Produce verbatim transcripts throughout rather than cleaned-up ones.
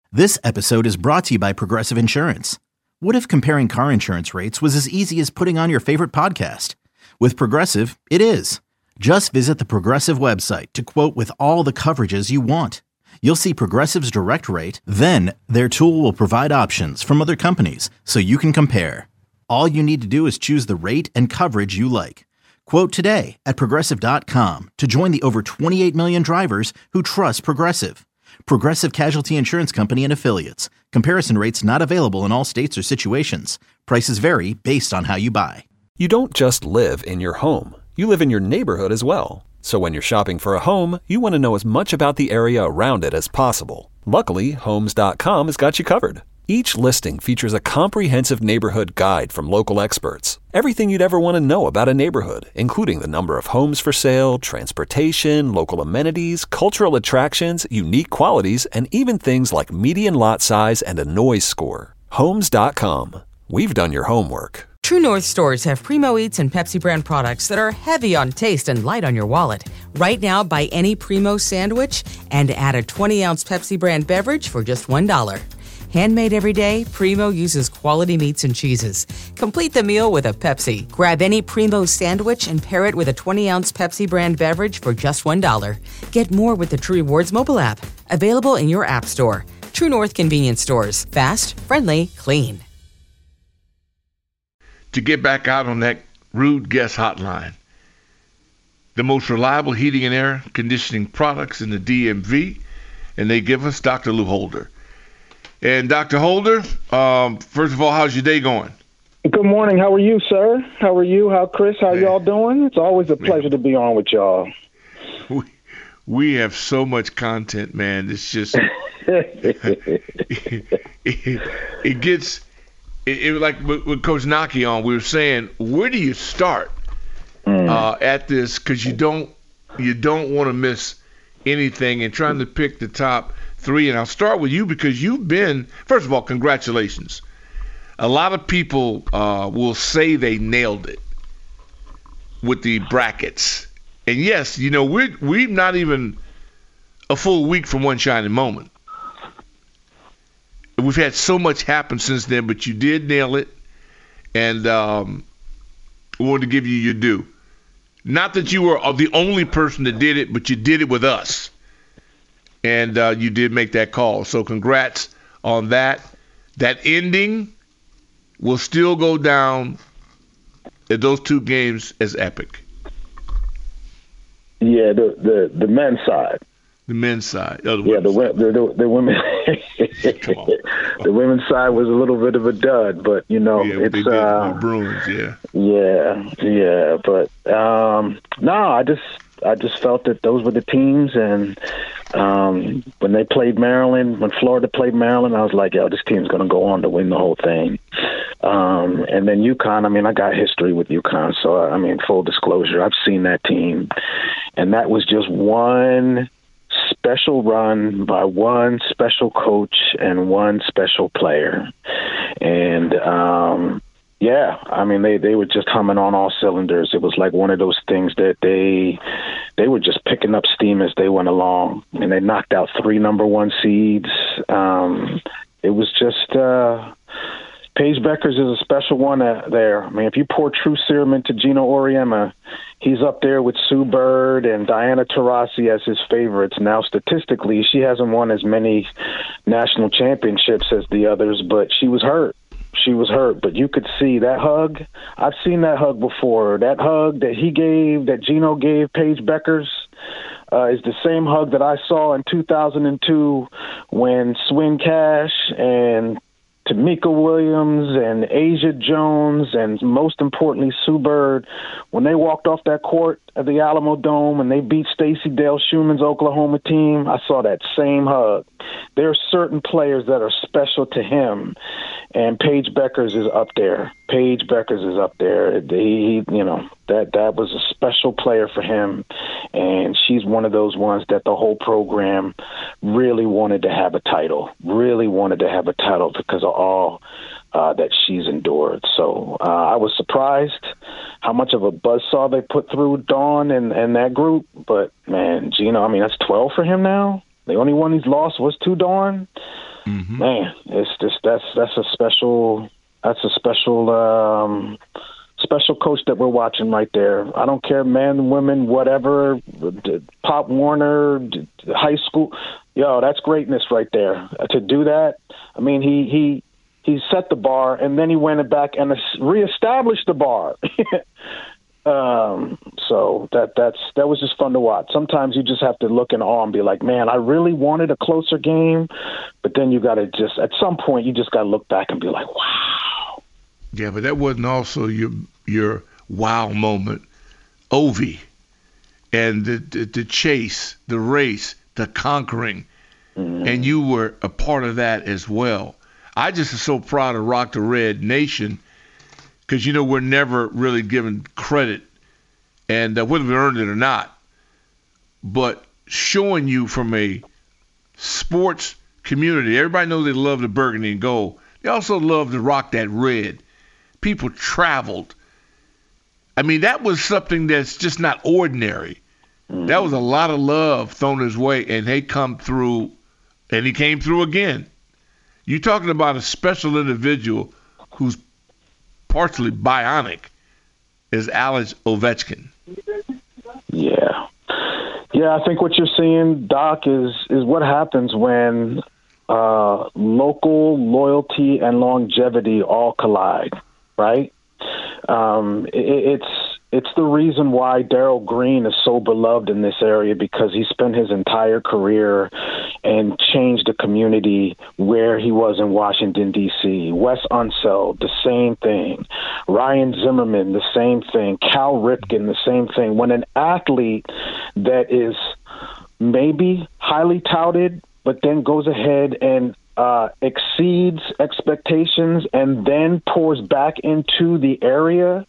This episode is brought to you by Progressive Insurance. What if comparing car insurance rates was as easy as putting on your favorite podcast? With Progressive, it is. Just visit the Progressive website to quote with all the coverages you want. You'll see Progressive's direct rate, then their tool will provide options from other companies so you can compare. All you need to do is choose the rate and coverage you like. Quote today at progressive dot com to join the over twenty-eight million drivers who trust Progressive. Progressive Casualty Insurance Company and Affiliates. Comparison rates not available in all states or situations. Prices vary based on how you buy. You don't just live in your home. You live in your neighborhood as well. So when you're shopping for a home, you want to know as much about the area around it as possible. Luckily, Homes dot com has got you covered. Each listing features a comprehensive neighborhood guide from local experts. Everything you'd ever want to know about a neighborhood, including the number of homes for sale, transportation, local amenities, cultural attractions, unique qualities, and even things like median lot size and a noise score. Homes dot com. We've done your homework. True North stores have Primo Eats and Pepsi brand products that are heavy on taste and light on your wallet. Right now, buy any Primo sandwich and add a twenty ounce Pepsi brand beverage for just one dollar. Handmade every day, Primo uses quality meats and cheeses. Complete the meal with a Pepsi. Grab any Primo sandwich and pair it with a twenty ounce Pepsi brand beverage for just one dollar. Get more with the True Rewards mobile app. Available in your app store. True North convenience stores. Fast, friendly, clean. To get back out on that rude guest hotline. The most reliable heating and air conditioning products in the D M V, and they give us Doctor Lou Holder. And Doctor Holder, um, first of all, how's your day going? Good morning. How are you, sir? How are you? How, Chris? How Man. y'all doing? It's always a pleasure man. to be on with y'all. We, we have so much content, man. It's just it, it, it gets it, it like with, with Coach Naki on. We were saying, where do you start mm. uh, at this? Because you don't you don't want to miss anything, and trying to pick the top three. And I'll start with you because you've been, first of all, congratulations. A lot of people uh, will say they nailed it with the brackets. And yes, you know, we're, we're not even a full week from One Shining Moment. We've had so much happen since then, but you did nail it. And um, we wanted to give you your due. Not that you were the only person that did it, but you did it with us. And uh, you did make that call. So congrats on that. That ending will still go down at those two games as epic. Yeah, the the, the men's side. The men's side. Oh, the yeah, the, side. the, the, the women. Come on. The women's side was a little bit of a dud, but, you know, yeah, it's... They uh, Bruins, yeah. Yeah, yeah. But, um, no, I just... I just felt that those were the teams, and um, when they played Maryland, when Florida played Maryland, I was like, yo, this team's going to go on to win the whole thing. Um, and then UConn, I mean, I got history with UConn, so, I mean, full disclosure, I've seen that team. And that was just one special run by one special coach and one special player. And, um yeah, I mean, they, they were just humming on all cylinders. It was like one of those things that they they were just picking up steam as they went along, and they knocked out three number one seeds. Um, it was just uh, Paige Beckers is a special one uh, there. I mean, if you pour true serum into Gino Auriemma, he's up there with Sue Bird and Diana Taurasi as his favorites. Now, statistically, she hasn't won as many national championships as the others, but she was hurt. She was hurt, but you could see that hug. I've seen that hug before. That hug that he gave, that Gino gave Paige Beckers, uh, is the same hug that I saw in two thousand two when Swin Cash and Tamika Williams and Asia Jones and, most importantly, Sue Bird, when they walked off that court at the Alamo Dome and they beat Stacey Dale Schumann's Oklahoma team, I saw that same hug. There are certain players that are special to him, and Paige Beckers is up there. Paige Beckers is up there. He, you know, that that was a special player for him, and she's one of those ones that the whole program really wanted to have a title, really wanted to have a title because of all uh, that she's endured. So uh, I was surprised how much of a buzzsaw they put through Dawn and, and that group, but, man, Gino, I mean, that's twelve for him now. The only one he's lost was to Dorn. Mm-hmm. Man, it's just that's that's a special that's a special um, special coach that we're watching right there. I don't care, men, women, whatever, Pop Warner, high school. Yo, that's greatness right there. To do that, I mean, he he he set the bar, and then he went back and reestablished the bar. Um, so that that's that was just fun to watch. Sometimes you just have to look in awe and be like, man, I really wanted a closer game, but then you got to just at some point you just got to look back and be like, wow. Yeah, but that wasn't also your your wow moment, Ovi, and the the, the chase, the race, the conquering, mm-hmm. and you were a part of that as well. I just am so proud of Rock the Red Nation. Because, you know, we're never really given credit, and uh, whether we earned it or not, but showing you from a sports community, everybody knows they love the burgundy and gold. They also love to rock that red. People traveled. I mean, that was something that's just not ordinary. Mm-hmm. That was a lot of love thrown his way, and they come through, and he came through again. You're talking about a special individual who's partially bionic is Alex Ovechkin. Yeah. Yeah, I think what you're seeing, Doc, is is what happens when uh, local loyalty and longevity all collide, right? Um, it, it's it's the reason why Darryl Green is so beloved in this area, because he spent his entire career and changed the community where he was in Washington, D C Wes Unseld, the same thing. Ryan Zimmerman, the same thing. Cal Ripken, the same thing. When an athlete that is maybe highly touted, but then goes ahead and uh, exceeds expectations and then pours back into the area,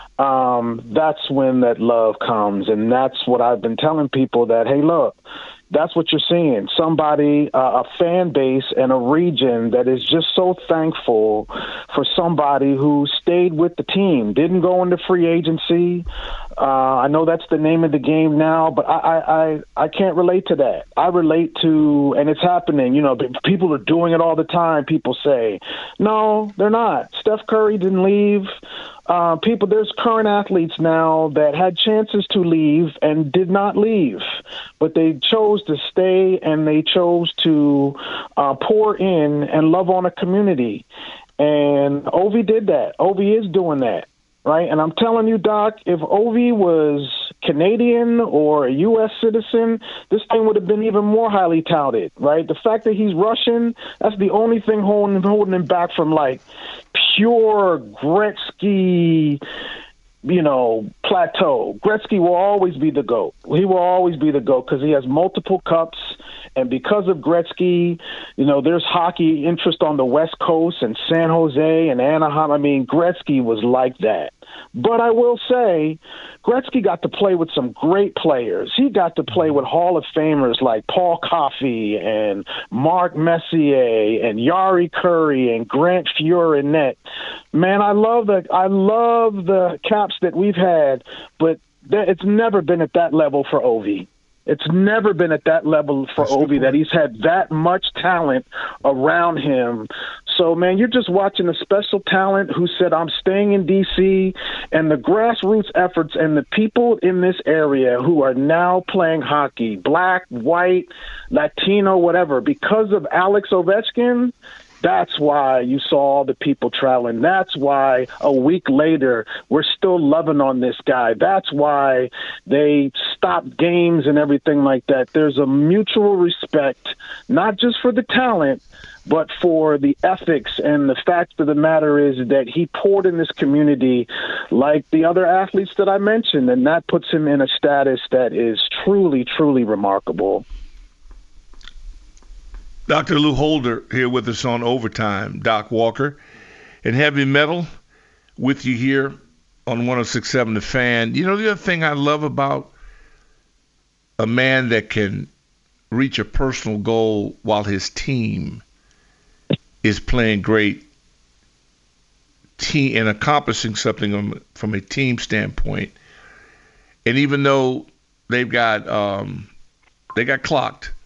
um, that's when that love comes. And that's what I've been telling people, that, hey, look, that's what you're seeing. Somebody, uh, a fan base and a region that is just so thankful for somebody who stayed with the team, didn't go into free agency. Uh, I know that's the name of the game now, but I, I, I, I can't relate to that. I relate to, and it's happening, you know, people are doing it all the time. People say, no, they're not. Steph Curry didn't leave. Uh, people, there's current athletes now that had chances to leave and did not leave, but they chose to stay, and they chose to uh, pour in and love on a community. And Ovi did that. Ovi is doing that, right? And I'm telling you, Doc, if Ovi was Canadian or a U S citizen, this thing would have been even more highly touted, right? The fact that he's Russian, that's the only thing holding, holding him back from, like, pure Gretzky, you know, plateau. Gretzky will always be the GOAT. He will always be the GOAT because he has multiple cups. And because of Gretzky, you know, there's hockey interest on the West Coast and San Jose and Anaheim. I mean, Gretzky was like that. But I will say, Gretzky got to play with some great players. He got to play with Hall of Famers like Paul Coffey and Mark Messier and Yari Curry and Grant Fuhr in net. Man, I love the I love the Caps that we've had, but it's never been at that level for Ovi. It's never been at that level for That's Ovi, that he's had that much talent around him. So, man, you're just watching a special talent who said, I'm staying in D C, and the grassroots efforts and the people in this area who are now playing hockey, black, white, Latino, whatever, because of Alex Ovechkin. That's why you saw all the people traveling. That's why a week later we're still loving on this guy. That's why they stopped games and everything like that. There's a mutual respect, not just for the talent, but for the ethics. And the fact of the matter is that he poured in this community like the other athletes that I mentioned, and that puts him in a status that is truly, truly remarkable. Doctor Lou Holder here with us on Overtime. Doc Walker and Heavy Metal with you here on one oh six point seven The Fan. You know, the other thing I love about a man that can reach a personal goal while his team is playing great team and accomplishing something from a team standpoint. And even though they've got um, they got clocked,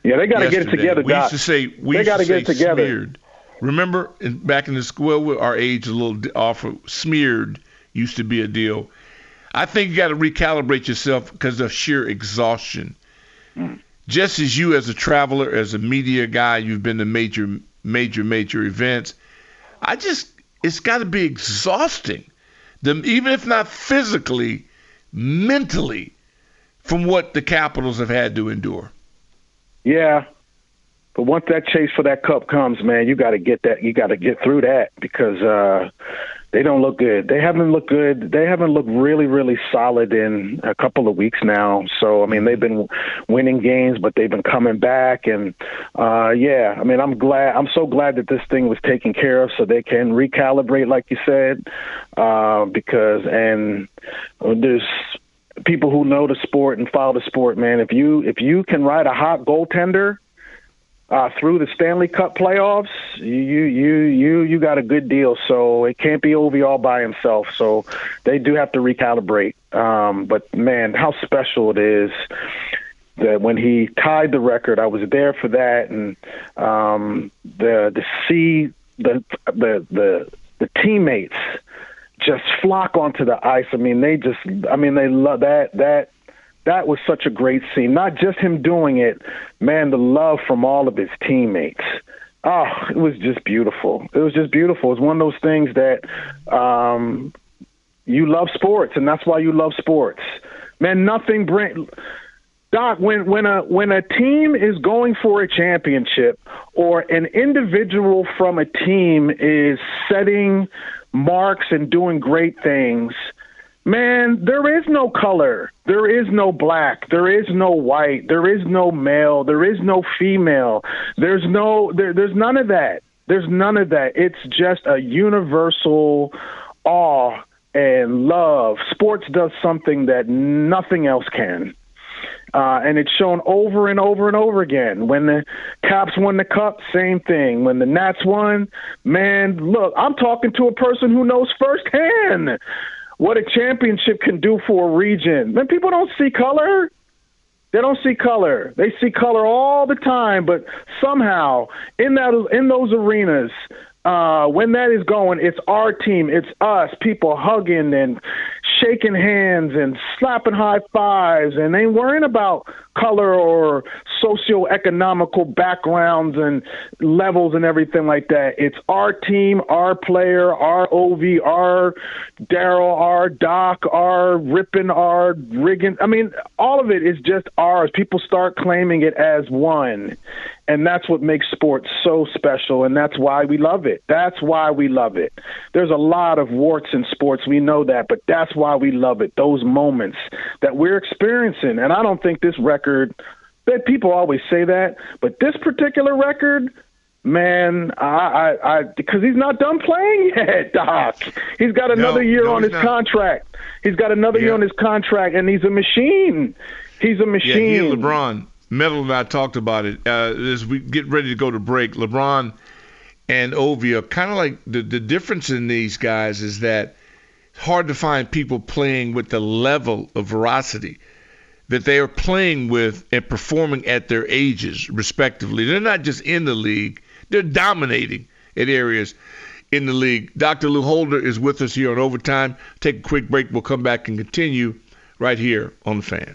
Yeah, they got to get it together, We Doc. used to say we they used to get it say together. Smeared. Remember, in, back in the school, our age a little off. Of, smeared used to be a deal. I think you got to recalibrate yourself because of sheer exhaustion. Mm. Just as you, as a traveler, as a media guy, you've been to major, major, major events. I just, it's got to be exhausting, the, even if not physically, mentally, from what the Capitals have had to endure. Yeah, but once that chase for that cup comes, man, you got to get that. You got to get through that because uh, they don't look good. They haven't looked good. They haven't looked really, really solid in a couple of weeks now. So I mean, they've been winning games, but they've been coming back. And uh, yeah, I mean, I'm glad. I'm so glad that this thing was taken care of, so they can recalibrate, like you said, uh, because and there's. People who know the sport and follow the sport, man, if you if you can ride a hot goaltender uh, through the Stanley Cup playoffs, you you you you got a good deal. So it can't be Ovi all by himself. So they do have to recalibrate. Um, but man, how special it is that when he tied the record, I was there for that, and um, the to see the the the the teammates just flock onto the ice. I mean, they just, I mean, they love that, that, that was such a great scene. Not just him doing it, man, the love from all of his teammates. Oh, it was just beautiful. It was just beautiful. It's one of those things that um, you love sports, and that's why you love sports. Man, nothing bring Doc, when, when a when a team is going for a championship or an individual from a team is setting marks and doing great things, man, there is no color. There is no black. There is no white. There is no male. There is no female. There's no there, there's none of that. There's none of that. It's just a universal awe and love. Sports does something that nothing else can. Uh, and it's shown over and over and over again. When the Caps won the Cup, same thing. When the Nats won, man, look, I'm talking to a person who knows firsthand what a championship can do for a region. Man, people don't see color. They don't see color. They see color all the time, but somehow in that in those arenas, uh, when that is going, it's our team, it's us, people hugging and shaking hands and slapping high fives, and they ain't worrying about color or socioeconomical backgrounds and levels and everything like that. It's our team, our player, our Ovi, our Daryl, our Doc, our Rippin, our Riggin. I mean, all of it is just ours. People start claiming it as one. And that's what makes sports so special, and that's why we love it. That's why we love it. There's a lot of warts in sports. We know that, but that's why we love it, those moments that we're experiencing. And I don't think this record, that people always say that, but this particular record, man, I, I, I because he's not done playing yet, Doc. He's got another no, year no, on his not. contract. He's got another yeah. year on his contract, and he's a machine. He's a machine. Yeah, he and LeBron. Metal and I talked about it. Uh, as we get ready to go to break, LeBron and Ovi are kind of like the, the difference in these guys is that it's hard to find people playing with the level of veracity that they are playing with and performing at their ages, respectively. They're not just in the league. They're dominating at areas in the league. Doctor Lou Holder is with us here on Overtime. Take a quick break. We'll come back and continue right here on The Fan.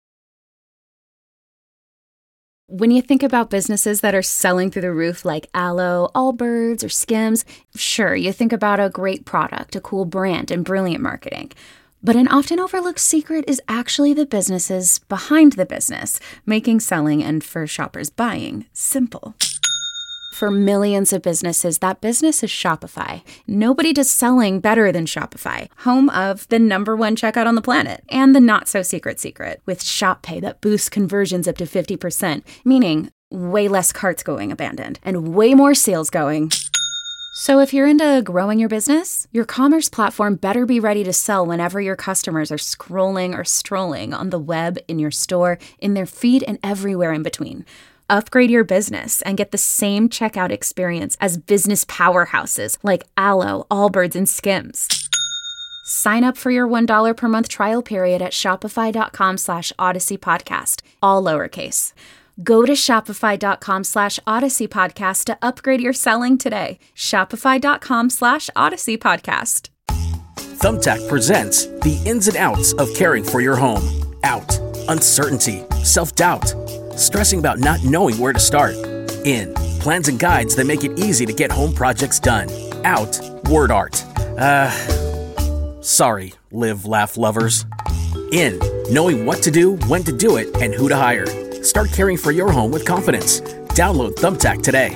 When you think about businesses that are selling through the roof like Aloe, Allbirds, or Skims, sure, you think about a great product, a cool brand, and brilliant marketing. But an often overlooked secret is actually the businesses behind the business, making selling and, for shoppers, buying simple. For millions of businesses, that business is Shopify. Nobody does selling better than Shopify, home of the number one checkout on the planet, and the not-so-secret secret, with Shop Pay that boosts conversions up to fifty percent, meaning way less carts going abandoned, and way more sales going. So if you're into growing your business, your commerce platform better be ready to sell whenever your customers are scrolling or strolling on the web, in your store, in their feed, and everywhere in between. Upgrade your business and get the same checkout experience as business powerhouses like Aloe, Allbirds, and Skims. Sign up for your one dollar per month trial period at shopify.com slash Odyssey Podcast, all lowercase. Go to shopify.com slash Odyssey Podcast to upgrade your selling today. Shopify.com slash Odyssey Podcast. Thumbtack presents the ins and outs of caring for your home. Out, uncertainty, self-doubt, stressing about not knowing where to start. In, plans and guides that make it easy to get home projects done. Out, word art. Uh, sorry, live, laugh lovers. In, knowing what to do, when to do it, and who to hire. Start caring for your home with confidence. Download Thumbtack today.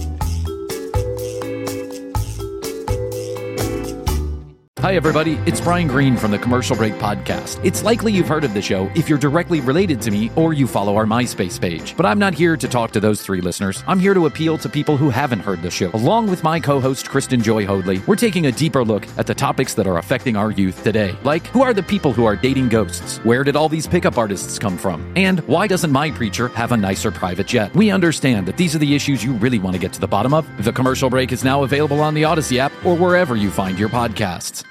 Hi, everybody. It's Brian Green from the Commercial Break Podcast. It's likely you've heard of the show if you're directly related to me or you follow our MySpace page. But I'm not here to talk to those three listeners. I'm here to appeal to people who haven't heard the show. Along with my co-host, Kristen Joy Hoadley, we're taking a deeper look at the topics that are affecting our youth today. Like, who are the people who are dating ghosts? Where did all these pickup artists come from? And why doesn't my preacher have a nicer private jet? We understand that these are the issues you really want to get to the bottom of. The Commercial Break is now available on the Odyssey app or wherever you find your podcasts.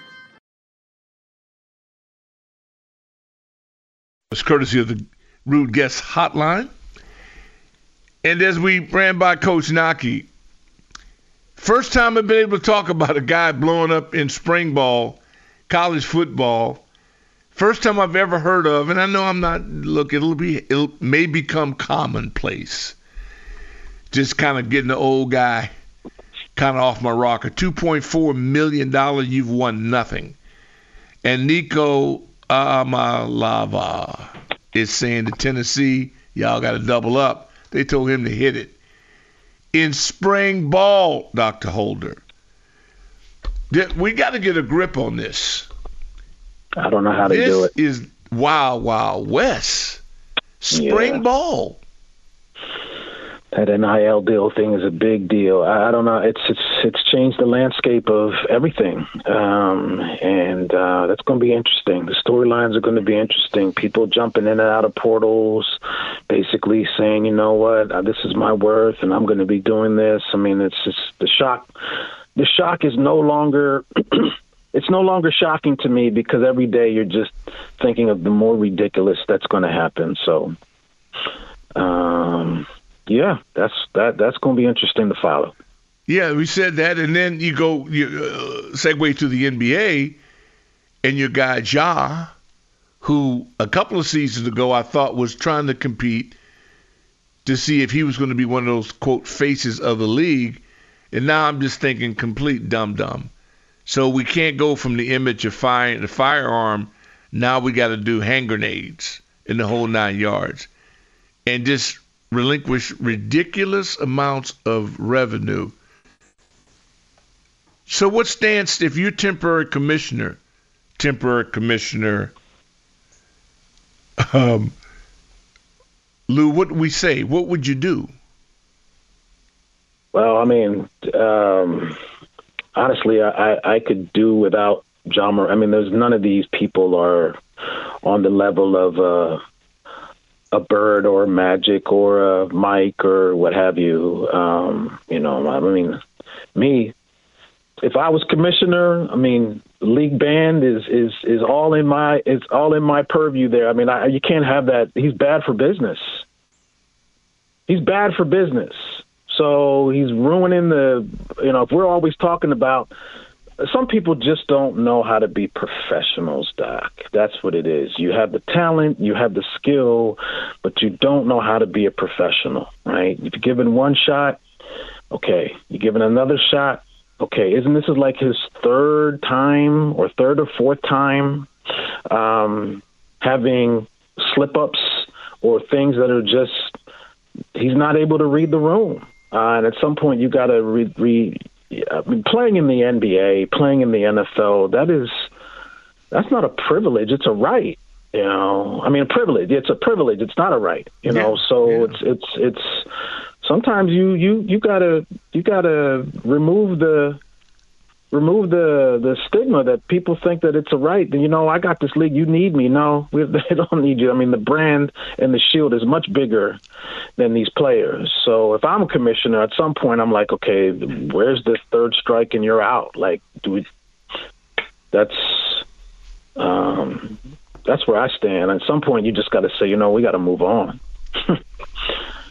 It's courtesy of the Rude Guest Hotline. And as we ran by Coach Naki, first time I've been able to talk about a guy blowing up in spring ball, college football. First time I've ever heard of, and I know I'm not, look, it'll be, it may become commonplace. Just kind of getting the old guy kind of off my rocker. two point four million dollars, you've won nothing. And Nico Amalava is saying to Tennessee, y'all got to double up. They told him to hit it. In spring ball, Doctor Holder, we got to get a grip on this. I don't know how to this do it. This is Wild Wild West. Spring Yeah. ball. That N I L deal thing is a big deal. I, I don't know. It's it's it's changed the landscape of everything, um, and uh, that's going to be interesting. The storylines are going to be interesting. People jumping in and out of portals, basically saying, you know what, uh, this is my worth, and I'm going to be doing this. I mean, it's just the shock. The shock is no longer. It's no longer shocking to me because every day you're just thinking of the more ridiculous that's going to happen. So. Um, Yeah, that's that. That's going to be interesting to follow. Yeah, we said that, and then you go you uh, segue to the N B A, and your guy Ja, who a couple of seasons ago I thought was trying to compete to see if he was going to be one of those quote faces of the league, and now I'm just thinking complete dum dum. So we can't go from the image of fire the firearm. Now we got to do hand grenades in the whole nine yards, and just relinquish ridiculous amounts of revenue. So what stance, if you're temporary commissioner, temporary commissioner, um, Lou, what do we say? What would you do? Well, I mean, um, honestly, I, I could do without Ja Morant. I mean, there's none of these people are on the level of uh, a Bird or a Magic or a Mike or what have you. Um, you know, I mean, me, if I was commissioner, I mean, league band is, is, is all in my, it's all in my purview there. I mean, I, you can't have that. He's bad for business. He's bad for business. So he's ruining the, you know, if we're always talking about, some people just don't know how to be professionals, Doc. That's what it is. You have the talent, you have the skill, but you don't know how to be a professional, right? If you're given one shot, okay. You're given another shot, okay. Isn't this is like his third time or third or fourth time um, having slip-ups or things that are just, he's not able to read the room. Uh, and at some point you got to re- read. I mean, playing in the N B A, playing in the N F L, that is, that's not a privilege. It's a right. You know, I mean, a privilege. It's a privilege. It's not a right. You know, yeah, so yeah. it's it's it's. Sometimes you you you gotta you gotta remove the remove the the stigma that people think that it's a right. You know, I got this league. You need me. No, we, they don't need you. I mean, the brand and the shield is much bigger than these players. So if I'm a commissioner, at some point I'm like, okay, where's this third strike and you're out? Like, do we? That's um, that's where I stand. At some point, you just got to say, you know, we got to move on.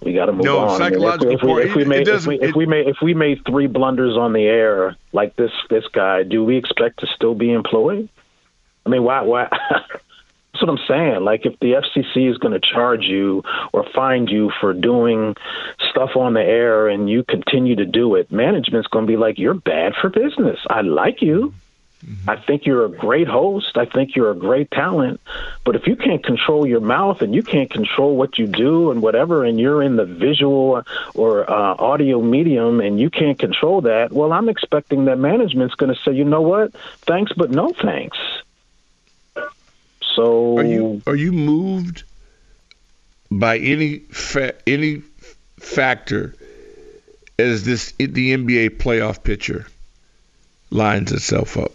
We got to move no, on. psychological I mean, if, we, if, we, if, we made, if, we, if we made if we made three blunders on the air like this this guy, do we expect to still be employed? I mean, why? Why? That's what I'm saying. Like, if the F C C is going to charge you or fine you for doing stuff on the air and you continue to do it, management's going to be like, you're bad for business. I like you. Mm-hmm. I think you're a great host. I think you're a great talent. But if you can't control your mouth and you can't control what you do and whatever, and you're in the visual or uh, audio medium and you can't control that, well, I'm expecting that management's going to say, you know what? Thanks, but no thanks. So are you are you moved by any fa- any factor as this the N B A playoff picture lines itself up?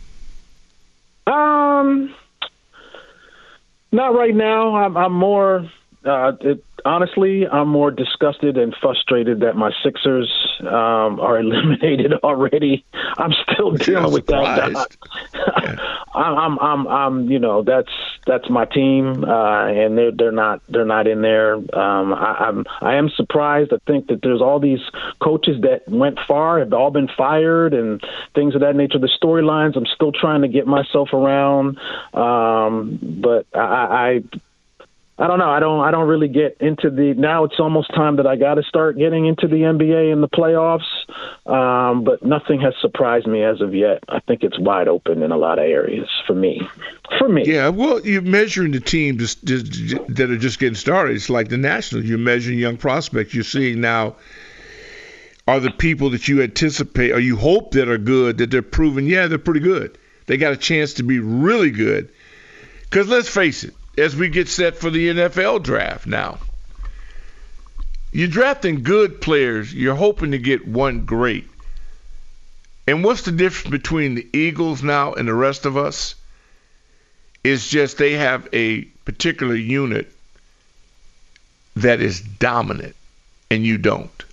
Um, not right now. I'm, I'm more. Uh, it, honestly, I'm more disgusted and frustrated that my Sixers um, are eliminated already. I'm still dealing with that. yeah. I'm, I'm, I'm, you know, that's that's my team, uh, and they're they're not they're not in there. Um, I, I'm I am surprised. I think that there's all these coaches that went far have all been fired and things of that nature. The storylines I'm still trying to get myself around, um, but I. I I don't know. I don't. I don't really get into the. Now it's almost time that I got to start getting into the N B A and the playoffs. Um, but nothing has surprised me as of yet. I think it's wide open in a lot of areas for me. For me. Yeah. Well, you're measuring the teams just, just, that are just getting started. It's like the Nationals. You're measuring young prospects. You're seeing now. Are the people that you anticipate or you hope that are good that they're proven? Yeah, they're pretty good. They got a chance to be really good. Because let's face it. As we get set for the N F L draft now, you're drafting good players. You're hoping to get one great. And what's the difference between the Eagles now and the rest of us? It's just they have a particular unit that is dominant, and you don't.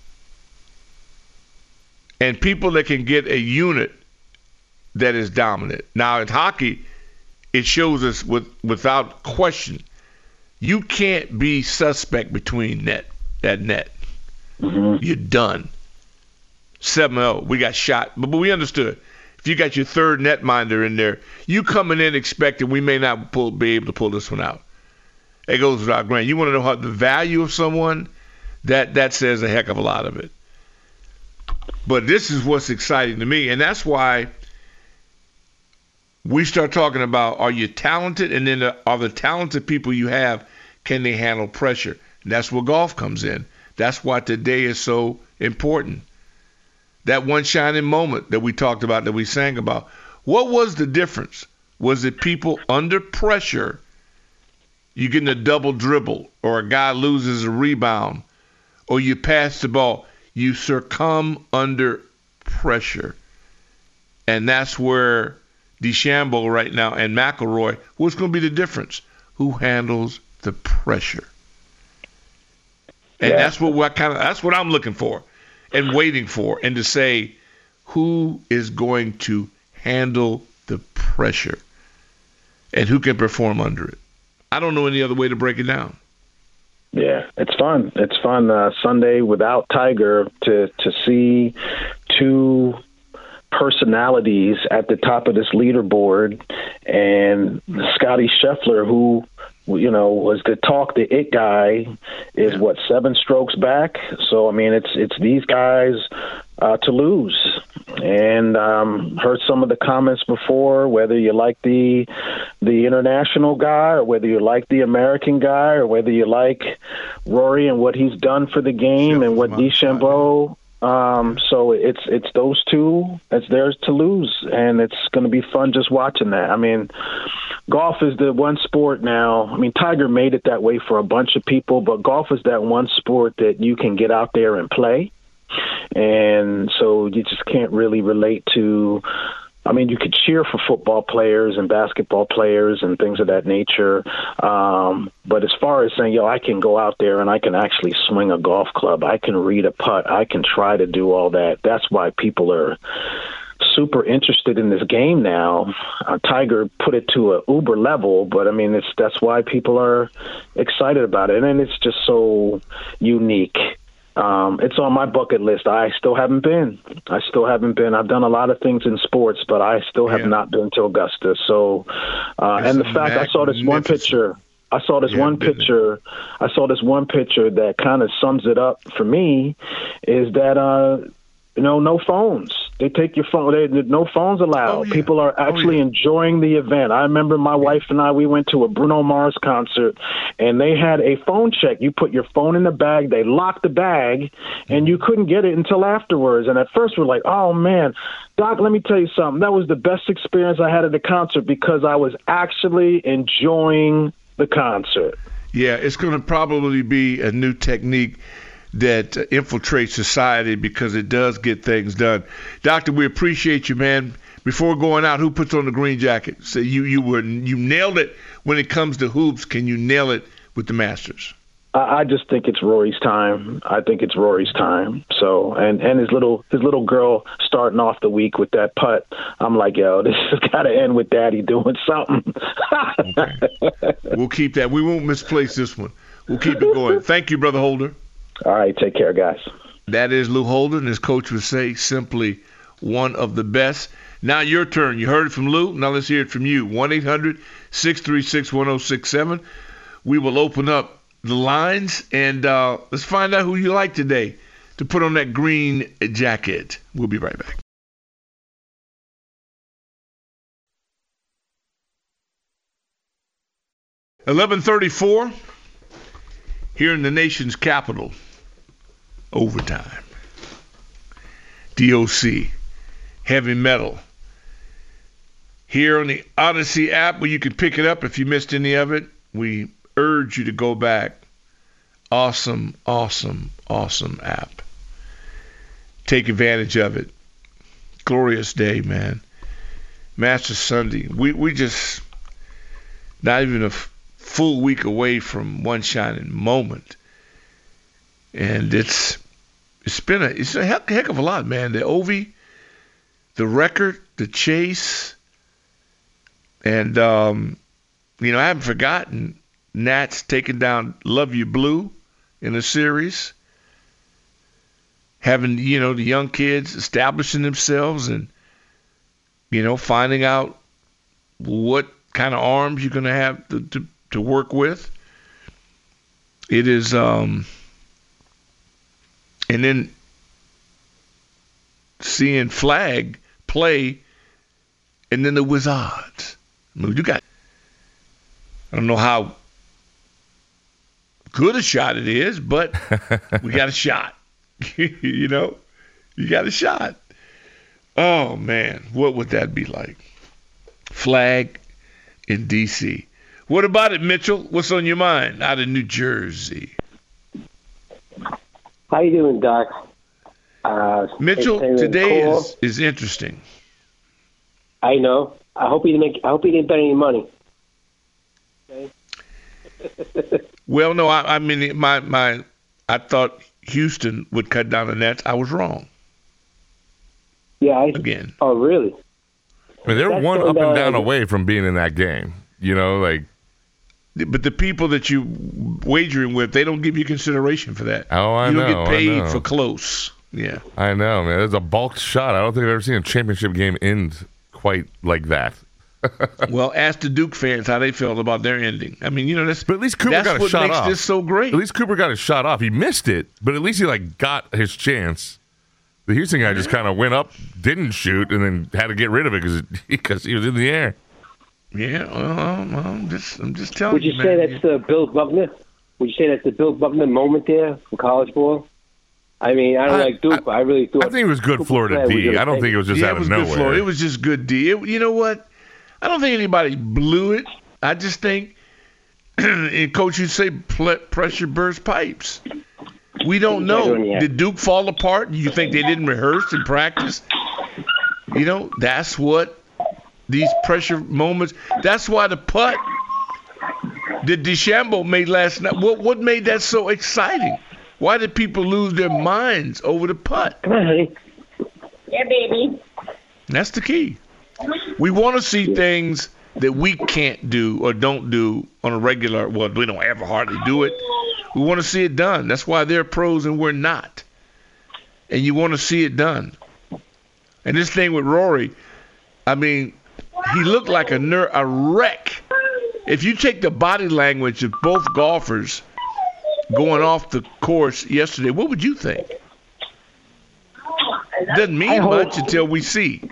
And people that can get a unit that is dominant. Now, in hockey, it shows us with, without question, you can't be suspect between net, that net. Mm-hmm. You're done. seven oh, we got shot. But, but we understood. If you got your third netminder in there, you coming in expecting we may not pull, be able to pull this one out. It goes without granted. You want to know how the value of someone? That, that says a heck of a lot of it. But this is what's exciting to me, and that's why we start talking about, are you talented? And then the, are the talented people you have, can they handle pressure? And that's where golf comes in. That's why today is so important. That one shining moment that we talked about, that we sang about. What was the difference? Was it people under pressure, you getting a double dribble, or a guy loses a rebound, or you pass the ball? You succumb under pressure. And that's where DeChambeau right now and McIlroy, what's going to be the difference? Who handles the pressure? And yeah. that's what what kind of that's what I'm looking for and waiting for, and to say who is going to handle the pressure and who can perform under it. I don't know any other way to break it down. Yeah, it's fun. It's fun uh, Sunday without Tiger to to see two personalities at the top of this leaderboard, and Scotty Scheffler, who, you know, was the talk, the it guy, is yeah. what, seven strokes back. So I mean, it's it's these guys uh, to lose. And um, heard some of the comments before, whether you like the the international guy or whether you like the American guy or whether you like Rory and what he's done for the game Scheffler's and what DeChambeau. Um, so it's it's those two. It's theirs to lose, and it's going to be fun just watching that. I mean, golf is the one sport now. I mean, Tiger made it that way for a bunch of people, but golf is that one sport that you can get out there and play, and so you just can't really relate to. I mean, you could cheer for football players and basketball players and things of that nature. Um, but as far as saying, yo, I can go out there and I can actually swing a golf club, I can read a putt, I can try to do all that. That's why people are super interested in this game now. Uh, Tiger put it to a uber level, but I mean, it's that's why people are excited about it, and it's just so unique. Um, it's on my bucket list. I still haven't been. I still haven't been. I've done a lot of things in sports, but I still have yeah. not been to Augusta. So, uh, and the fact I saw this one picture. I saw this yeah, one picture. I saw this one picture that kind of sums it up for me. Is that uh, you know, no phones. They take your phone. They, no phones allowed. Oh, yeah. People are actually oh, yeah. enjoying the event. I remember my wife and I, we went to a Bruno Mars concert, and they had a phone check. You put your phone in the bag. They locked the bag, and you couldn't get it until afterwards. And at first we're like, oh, man. Doc, let me tell you something. That was the best experience I had at the concert because I was actually enjoying the concert. Yeah, it's going to probably be a new technique that uh, infiltrates society because it does get things done. Doctor, we appreciate you, man. Before going out, who puts on the green jacket? So you you were you nailed it when it comes to hoops. Can you nail it with the Masters? I, I just think it's Rory's time. I think it's Rory's time. So and, and his little his little girl starting off the week with that putt. I'm like, yo, this has got to end with Daddy doing something. Okay. We'll keep that. We won't misplace this one. We'll keep it going. Thank you, Brother Holder. All right, take care, guys. That is Lou Holder, as Coach would say, simply one of the best. Now your turn. You heard it from Lou. Now let's hear it from you. one eight hundred six three six one oh six seven. We will open up the lines, and uh, let's find out who you like today to put on that green jacket. We'll be right back. eleven thirty-four here in the nation's capital. Overtime. D O C. Heavy Metal. Here on the Odyssey app where you can pick it up if you missed any of it. We urge you to go back. Awesome, awesome, awesome app. Take advantage of it. Glorious day, man. Master Sunday. We we just not even a f- full week away from one shining moment. And it's it's been a it's a heck, heck of a lot, man. The Ovi, the record, the chase, and um, you know, I haven't forgotten Nats taking down Love You Blue in a series. Having, you know, the young kids establishing themselves and, you know, finding out what kind of arms you're going to have to, to, to work with. It is, um, and then seeing Flag play, and then the Wizards. I mean, you got, I don't know how good a shot it is, but we got a shot. You know, you got a shot. Oh, man, what would that be like? Flag in D C. What about it, Mitchell? What's on your mind out of New Jersey? How you doing, Doc? Uh, Mitchell, today is, is interesting. I know. I hope you didn't make. I hope you didn't bet any money. Okay. Well, no. I, I mean, my my. I thought Houston would cut down the Nets. I was wrong. Yeah. I, Again. Oh, really? I mean, they're That's one up and down uh, away from being in that game. You know, like. But the people that you wagering with, they don't give you consideration for that. Oh, I know. You don't get paid for close. Yeah. I know, man. It's a bulk shot. I don't think I've ever seen a championship game end quite like that. Well, ask the Duke fans how they felt about their ending. I mean, you know, that's, but at least Cooper that's got a what shot makes off. This so great. At least Cooper got his shot off. He missed it, but at least he like got his chance. The Houston guy just kind of went up, didn't shoot, and then had to get rid of it because because he was in the air. Yeah, well, well, I'm just I'm just telling you. Would you, you say man. that's the Bill Buckner? Would you say that's the Bill Buckner moment there for college ball? I mean, I don't I, like Duke, I, but I really thought. I think it was good Florida D. I don't think it was just yeah, out it was of nowhere. Good Florida. It was just good D. It, you know what? I don't think anybody blew it. I just think, and Coach, you say pressure bursts pipes. We don't know. Did Duke fall apart? You think they didn't rehearse and practice? You know, that's what these pressure moments. That's why the putt that DeChambeau made last night. What what made that so exciting? Why did people lose their minds over the putt? Come on, honey. Yeah, baby. That's the key. We want to see things that we can't do or don't do on a regular, well, we don't ever hardly do it. We want to see it done. That's why they're pros and we're not. And you want to see it done. And this thing with Rory, I mean, he looked like a ner- a wreck. If you take the body language of both golfers going off the course yesterday, what would you think? Doesn't mean much until we see.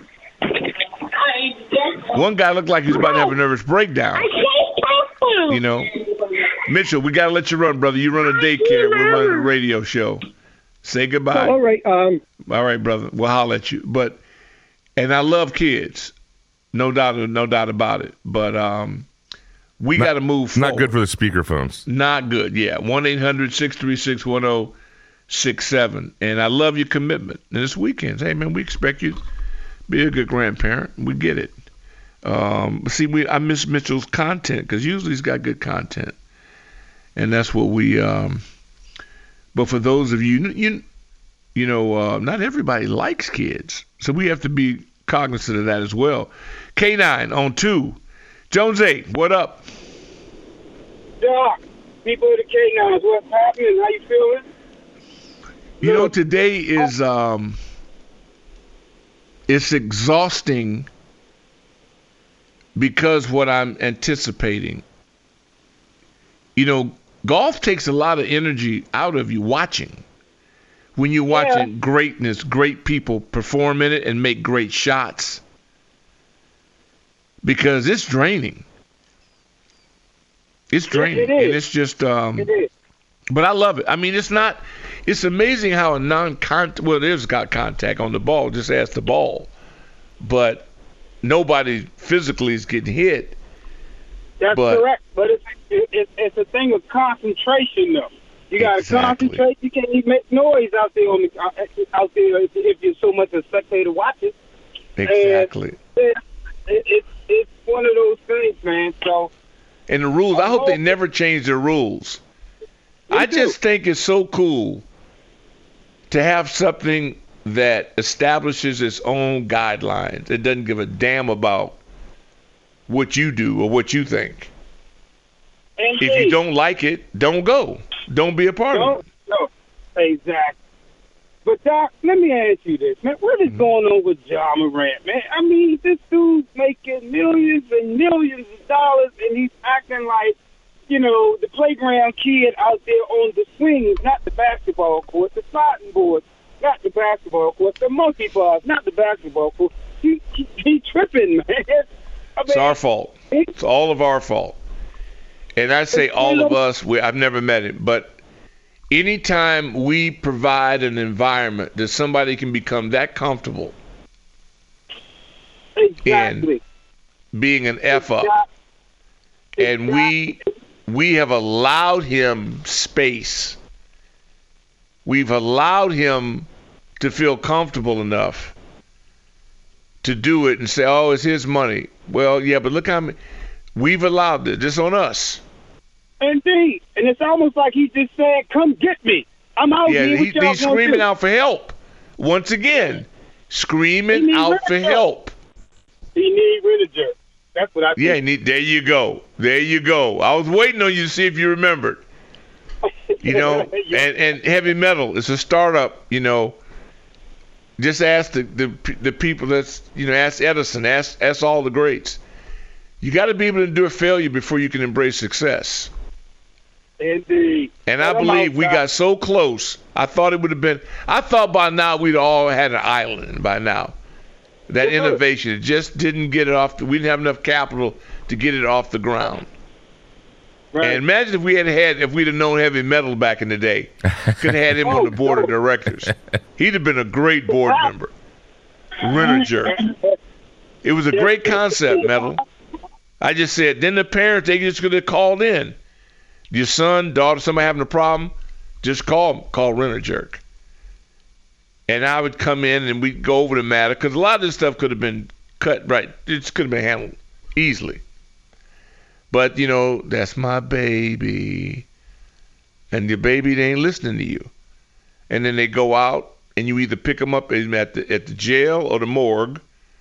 One guy looked like he was about to have a nervous breakdown. You know, Mitchell, we got to let you run, brother. You run a daycare. We're running a radio show. Say goodbye. All right. Um. All right, brother. We'll holler at you. But, and I love kids. No doubt, no doubt about it. But um, we got to move forward. Not good for the speakerphones. Not good, yeah. one eight hundred six three six one zero six seven. And I love your commitment. And this weekend, hey, man, we expect you to be a good grandparent. We get it. Um, see, we I miss Mitchell's content because usually he's got good content, and that's what we. Um, but for those of you, you, you know, uh, not everybody likes kids, so we have to be cognizant of that as well. K nine on two, Jones eight, what up? Doc, people of the K nines, what's happening? How you feeling? You know, today is um, it's exhausting. Because what I'm anticipating, you know, golf takes a lot of energy out of you watching. When you're watching yeah. greatness, great people perform in it and make great shots. Because it's draining. It's draining. It and it's just, um, it is. But I love it. I mean, it's not, it's amazing how a non-contact, well, there's got contact on the ball, just ask the ball. But nobody physically is getting hit. That's but, correct, but it's it, it's a thing of concentration, though. You got to exactly. concentrate. You can't even make noise out there on the out there if, if you're so much a spectator watching. Exactly. And it, it, it, it's one of those things, man. So. And the rules, I hope they never change their rules. I do. just think it's so cool to have something that establishes its own guidelines. It doesn't give a damn about what you do or what you think. Indeed. If you don't like it, don't go. Don't be a part don't, of it. No, exactly. But, Doc, let me ask you this, man. What is mm-hmm. going on with Ja Morant, man? I mean, this dude's making millions and millions of dollars, and he's acting like, you know, the playground kid out there on the swings, not the basketball court, the sliding board. Not the basketball court, the monkey bars, not the basketball court. He, he, he tripping, man. I mean, it's our fault. It's all of our fault. And I say all of us, we, I've never met him, but anytime we provide an environment that somebody can become that comfortable exactly. in being an F up, exactly. and we we have allowed him space. We've allowed him to feel comfortable enough to do it and say, oh, it's his money. Well, yeah, but look how many, we've allowed it. This on us. Indeed. And it's almost like he's just saying, come get me. I'm out yeah, here. He, he's screaming do? out for help. Once again, screaming out for help. He needs Renninger. That's what I think. Yeah, need, there you go. There you go. I was waiting on you to see if you remembered. You know, and, and heavy metal is a startup, you know. Just ask the, the the people that's, you know, ask Edison, ask, ask all the greats. You got to be able to endure failure before you can embrace success. Indeed. And I believe we got so close. I thought it would have been, I thought by now we'd all had an island by now. That innovation, it just didn't get it off, the, we didn't have enough capital to get it off the ground. Right. And imagine if we had had, if we'd have known heavy metal back in the day. Could have had him on the board of directors. He'd have been a great board member. Renninger. It was a great concept, Metal. I just said, then the parents, they just could have called in. Your son, daughter, somebody having a problem, just call them. Call Renninger. And I would come in and we'd go over the matter, because a lot of this stuff could have been cut right. It could have been handled easily. But, you know, that's my baby. And your baby, they ain't listening to you. And then they go out, and you either pick them up at the, at the jail or the morgue,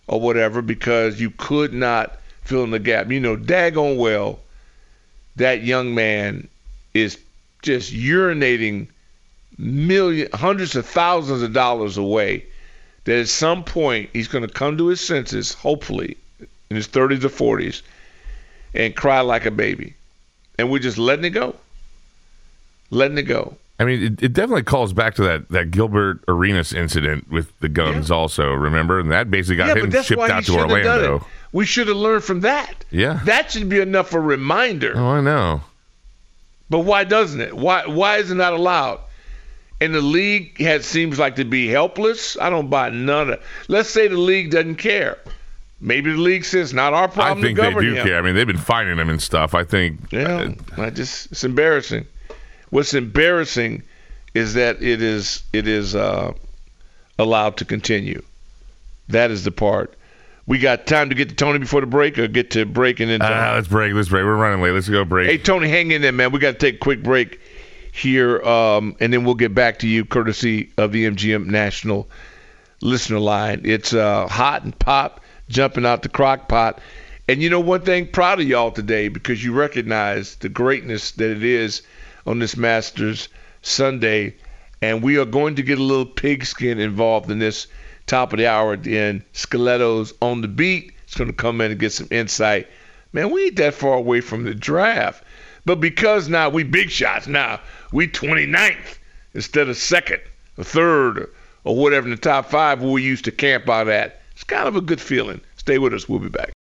or whatever because you could not fill in the gap. You know, daggone well, that young man is just urinating million, hundreds of thousands of dollars away. That at some point he's going to come to his senses, hopefully, in his thirties or forties, and cry like a baby. And we're just letting it go. Letting it go. I mean, it, it definitely calls back to that, that Gilbert Arenas incident with the guns yeah. also, remember? And that basically got yeah, him shipped out to Orlando. We should have learned from that. Yeah. That should be enough of a reminder. Oh, I know. But why doesn't it? Why why isn't that allowed? And the league has seems like to be helpless. I don't buy none of it. Let's say the league doesn't care. Maybe the league says not our problem I think to govern they do him. care. I mean, they've been fining him and stuff. I think. Yeah, uh, I just it's embarrassing. What's embarrassing is that it is it is uh, allowed to continue. That is the part. We got time to get to Tony before the break, or get to break and then. Uh, let's break. Let's break. We're running late. Let's go break. Hey, Tony, hang in there, man. We got to take a quick break here, um, and then we'll get back to you, courtesy of the M G M National listener line. It's uh, hot and pop, jumping out the crock pot. And you know one thing, proud of y'all today because you recognize the greatness that it is on this Masters Sunday. And we are going to get a little pigskin involved in this top of the hour at the end. Skeletto's on the beat. It's going to come in and get some insight. Man, we ain't that far away from the draft. But because now we big shots now, we twenty-ninth instead of second or third or, or whatever in the top five where we used to camp out at. It's kind of a good feeling. Stay with us. We'll be back.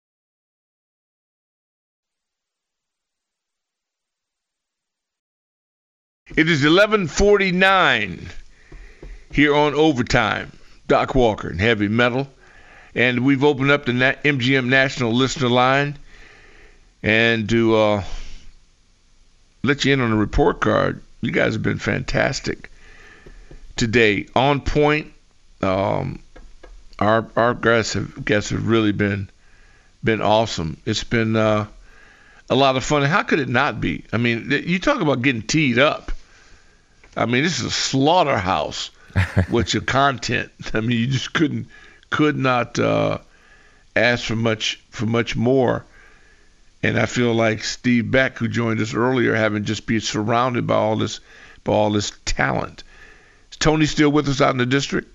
It is eleven forty-nine here on Overtime. Doc Walker and Heavy Metal. And we've opened up the M G M National listener line. And to uh, let you in on the report card, you guys have been fantastic today. On point. Um, our our guests have, guests have really been been awesome. It's been uh, a lot of fun. How could it not be? I mean, you talk about getting teed up. I mean, this is a slaughterhouse with your content. I mean, you just couldn't could not uh, ask for much for much more. And I feel like Steve Beck, who joined us earlier, having just been surrounded by all this by all this talent. Is Tony still with us out in the district?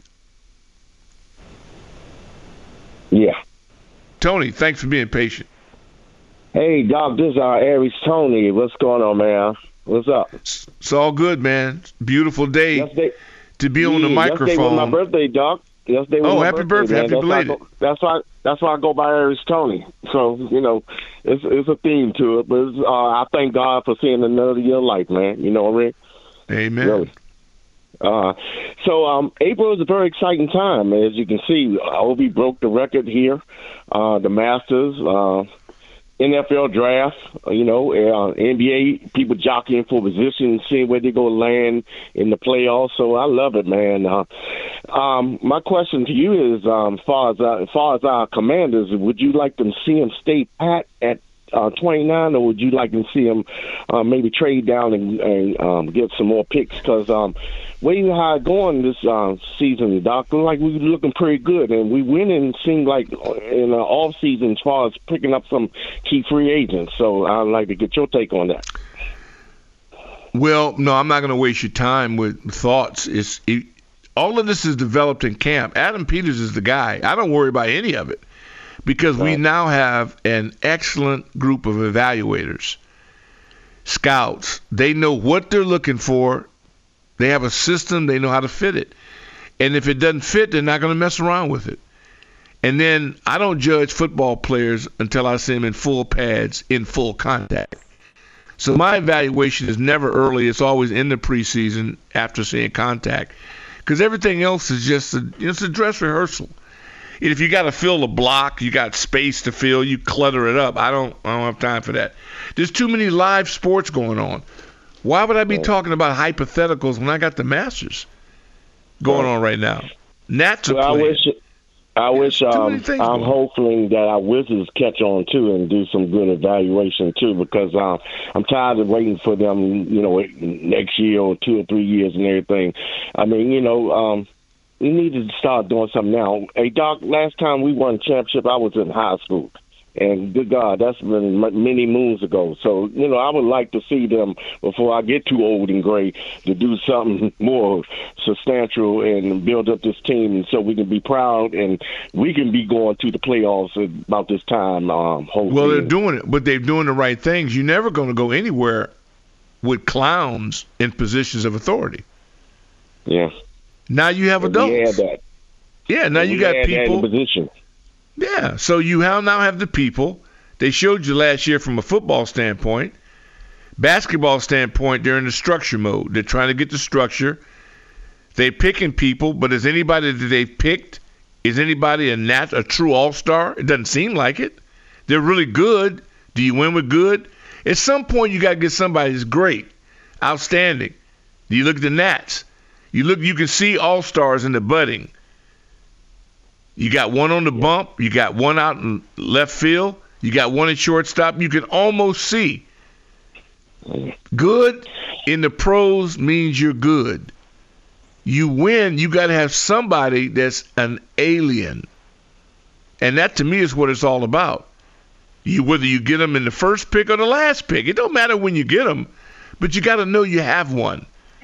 Yeah. Tony, thanks for being patient. Hey, Doc, this is uh, Aries Tony. What's going on, man? What's up? It's all good, man. Beautiful day yesterday, to be on the yeah, microphone. Yesterday was my birthday, Doc. Yesterday was oh, my happy birthday! birthday Happy belated. That's why, that's why I go by Aries Tony. So you know, it's it's a theme to it. But it's, uh, I thank God for seeing another year of life, man. You know, Rick. Amen. Really. Uh, so um, April is a very exciting time, as you can see. Obi broke the record here. Uh, the Masters, uh, N F L draft, you know, uh, N B A people jockeying for position, seeing where they go land in the playoffs. So I love it, man. Uh, um, my question to you is, um, as far as uh, as far as our Commanders, would you like them to see them stay pat at uh, twenty-nine, or would you like to see them uh, maybe trade down and, and um, get some more picks? Because um, way how it going this uh, season, Doc, look like we're looking pretty good, and we winning seemed like in the off season as far as picking up some key free agents. So I'd like to get your take on that. Well, no, I'm not going to waste your time with thoughts. It's it, all of this is developed in camp. Adam Peters is the guy. I don't worry about any of it because we now have an excellent group of evaluators, scouts. They know what they're looking for. They have a system. They know how to fit it. And if it doesn't fit, they're not going to mess around with it. And then I don't judge football players until I see them in full pads, in full contact. So my evaluation is never early. It's always in the preseason after seeing contact. Because everything else is just a, it's a dress rehearsal. And if you got to fill a block, you got space to fill, you clutter it up. I don't, I don't have time for that. There's too many live sports going on. Why would I be talking about hypotheticals when I got the Masters going on right now? Nats are well, playing. I wish, I wish um, I'm hoping that our Wizards catch on, too, and do some good evaluation, too, because um, I'm tired of waiting for them, you know, next year or two or three years and everything. I mean, you know, um, we need to start doing something now. Hey, Doc, last time we won a championship, I was in high school. And good God, that's been many moons ago. So, you know, I would like to see them, before I get too old and gray, to do something more substantial and build up this team so we can be proud and we can be going to the playoffs about this time. Um, hopefully. Well, they're doing it, but they're doing the right things. You're never going to go anywhere with clowns in positions of authority. Yeah. Now you have and adults. We had that. Yeah, now and you got people. Position. Yeah, so you have now have the people. They showed you last year from a football standpoint. Basketball standpoint, they're in the structure mode. They're trying to get the structure. They're picking people, but is anybody that they've picked, is anybody a nat a true all-star? It doesn't seem like it. They're really good. Do you win with good? At some point, you got to get somebody that's great, outstanding. Do you look at the Nats? You look. You can see all-stars in the budding. You got one on the bump. You got one out in left field. You got one at shortstop. You can almost see. Good in the pros means you're good. You win, you got to have somebody that's an alien. And that, to me, is what it's all about. You, whether you get them in the first pick or the last pick. It don't matter when you get them, but you got to know you have one.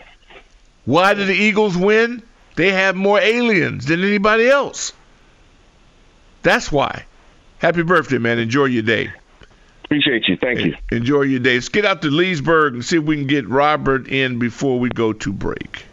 Why did the Eagles win? They have more aliens than anybody else. That's why. Happy birthday, man. Enjoy your day. Appreciate you. Thank you. Enjoy your day. Let's get out to Leesburg and see if we can get Robert in before we go to break.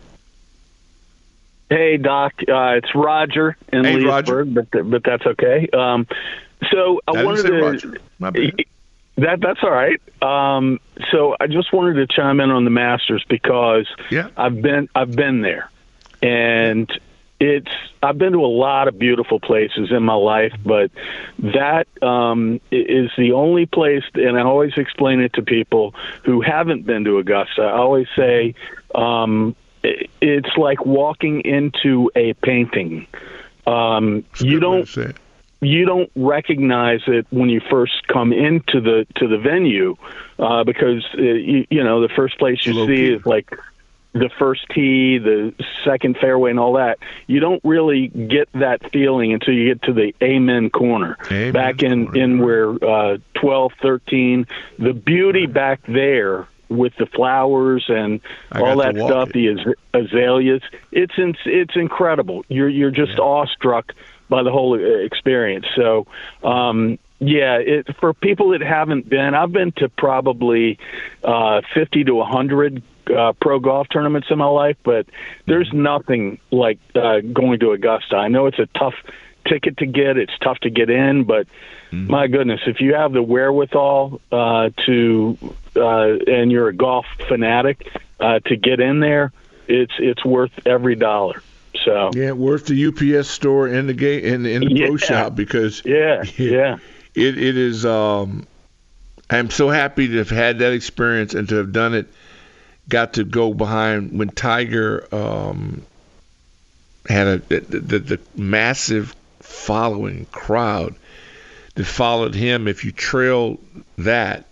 Hey, Doc. Uh, it's Roger in hey, Leesburg, Roger. but but that's okay. Um, so I, I wanted didn't say to. Roger. My bad. That that's all right. Um, so I just wanted to chime in on the Masters because yeah. I've been I've been there, and it's I've been to a lot of beautiful places in my life, but that um, is the only place. And I always explain it to people who haven't been to Augusta. I always say um, it's like walking into a painting. Um, you don't. You don't recognize it when you first come into the to the venue uh, because uh, you, you know the first place you see is like the first tee, the second fairway, and all that. You don't really get that feeling until you get to the Amen corner. Amen back in corner. in where uh, twelve, thirteen, the beauty back there with the flowers and I all got that to walk stuff, it. the az- azaleas. It's in, it's incredible. You're you're just Yeah. awestruck by the whole experience. So, um, yeah, it, for people that haven't been, I've been to probably uh, fifty to one hundred uh, pro golf tournaments in my life, but there's nothing like uh, going to Augusta. I know it's a tough ticket to get. It's tough to get in, but mm-hmm. my goodness, if you have the wherewithal uh, to, uh, and you're a golf fanatic, uh, to get in there, it's it's worth every dollar. So yeah, worth the U P S store and the gate and in the yeah. pro shop because yeah, yeah, it it is. Um, I'm so happy to have had that experience and to have done it. Got to go behind when Tiger um, had a the, the, the massive following crowd that followed him. If you trail that,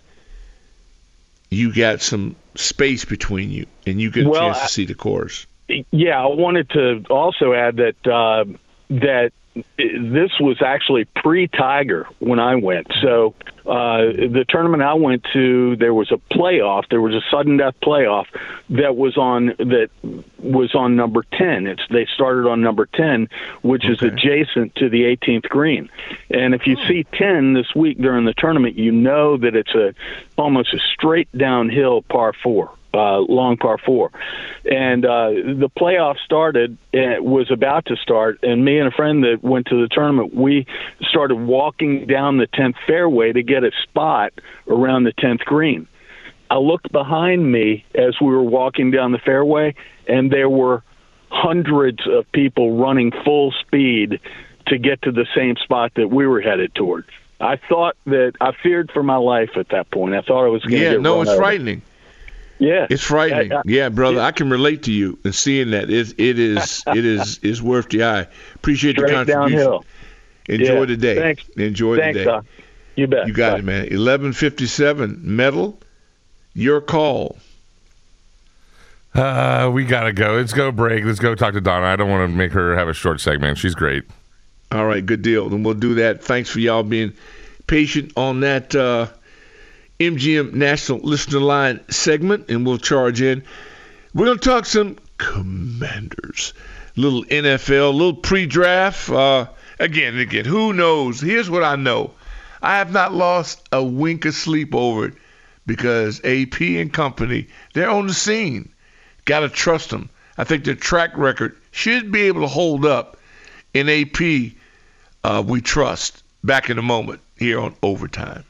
you got some space between you, and you get a well, chance to I, see the course. Yeah, I wanted to also add that uh, that this was actually pre-Tiger when I went. So uh, the tournament I went to, there was a playoff. There was a sudden death playoff that was on that was on number ten. It's they started on number ten, which okay. is adjacent to the eighteenth green. And if you oh. see ten this week during the tournament, you know that it's a almost a straight downhill par four. Uh, long par four. And uh, the playoff started, and it was about to start, and me and a friend that went to the tournament, we started walking down the tenth fairway to get a spot around the tenth green. I looked behind me as we were walking down the fairway, and there were hundreds of people running full speed to get to the same spot that we were headed toward. I thought that, I feared for my life at that point. I thought I was going to yeah, get no, run it's over. frightening. Yeah, it's frightening. I, I, yeah, brother, yeah. I can relate to you and seeing that. It it is it is is worth the eye. Appreciate Straight the contribution. Downhill. Enjoy yeah. the day. Thanks. Enjoy Thanks, the day. Doc. You bet. You got Bye. it, man. eleven fifty-seven Metal. Your call. Uh, we got to go. Let's go break. Let's go talk to Donna. I don't want to make her have a short segment. She's great. All right, good deal. Then we'll do that. Thanks for y'all being patient on that uh, M G M National Listener Line segment, and we'll charge in. We're going to talk some Commanders. Little N F L, little pre-draft. Uh, again, again, who knows? Here's what I know. I have not lost a wink of sleep over it because A P and company, they're on the scene. Got to trust them. I think their track record should be able to hold up. In A P, uh, we trust. Back in a moment here on Overtime.